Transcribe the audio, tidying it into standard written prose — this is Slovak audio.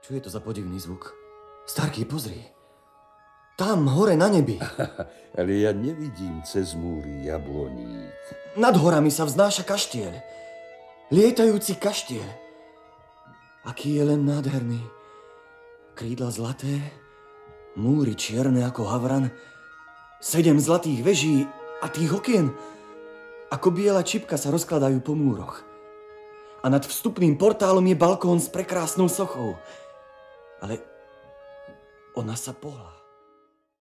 Čo je to za podivný zvuk? Starký, pozri. Tam, hore na nebi. Ale ja nevidím cez múry jabloník. Nad horami sa vznáša kaštieľ. Lietajúci kaštieľ. Aký je len nádherný. Krídla zlaté, múry čierne ako havran, 7 zlatých veží a tých okien. Ako biela čipka sa rozkladajú po múroch. A nad vstupným portálom je balkón s prekrásnou sochou. Ale ona sa pohla.